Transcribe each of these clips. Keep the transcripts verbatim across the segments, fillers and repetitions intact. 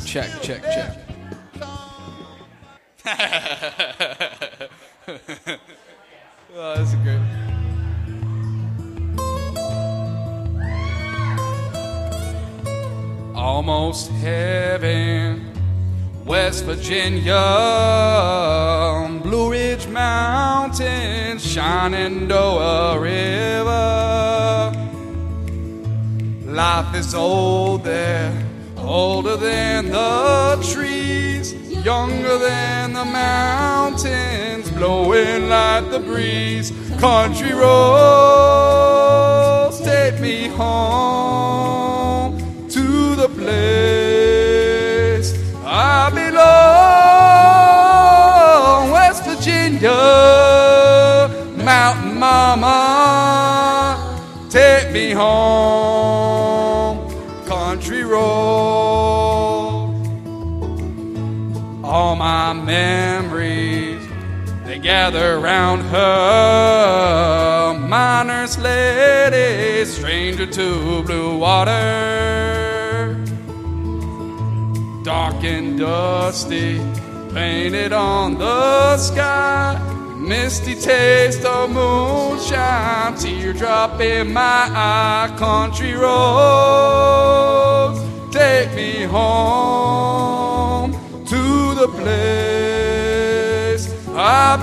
Check, check, check. Oh, that's great. Almost heaven, West Virginia, Blue Ridge Mountains, Shenandoah River. Life is old there, older than the trees, younger than the mountains, blowing like the breeze. Country roads take me home to the place I belong. West Virginia, Mountain Mama, take me home. Country road. All my memories, they gather round her. Miner's lady, stranger to blue water. Dark and dusty, painted on the sky. Misty taste of moonshine, teardrop in my eye. Country roads take me home to the place I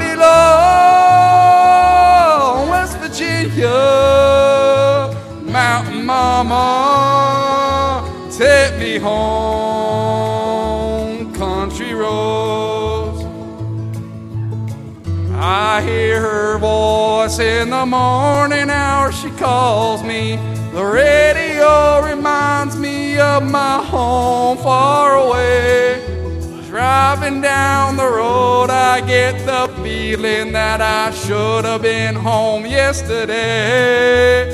belong. West Virginia, Mountain Mama, take me home. Country roads. I hear her voice in the morning hour, she calls me. The radio reminds me of my home far away. Driving down the road, I get the feeling that I should have been home yesterday.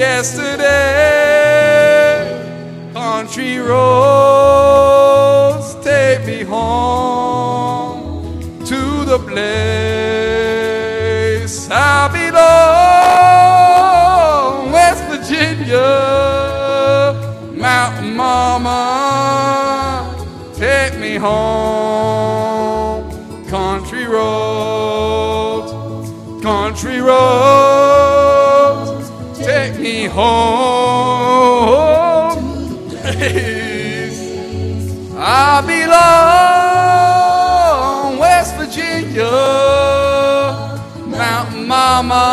Yesterday, country roads take me home to the place I belong. West Virginia, Mountain Mama, take me home. Country roads, country roads, take me home. Place I belong. West Virginia, Mountain Mama,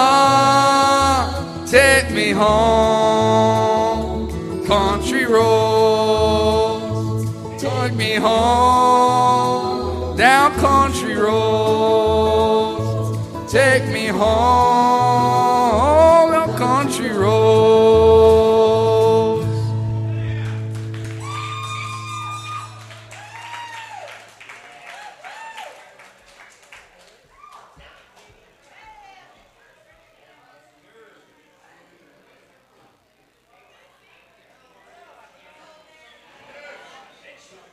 take me home. Country roads, take me home. Down country roads, take me home. Down country roads.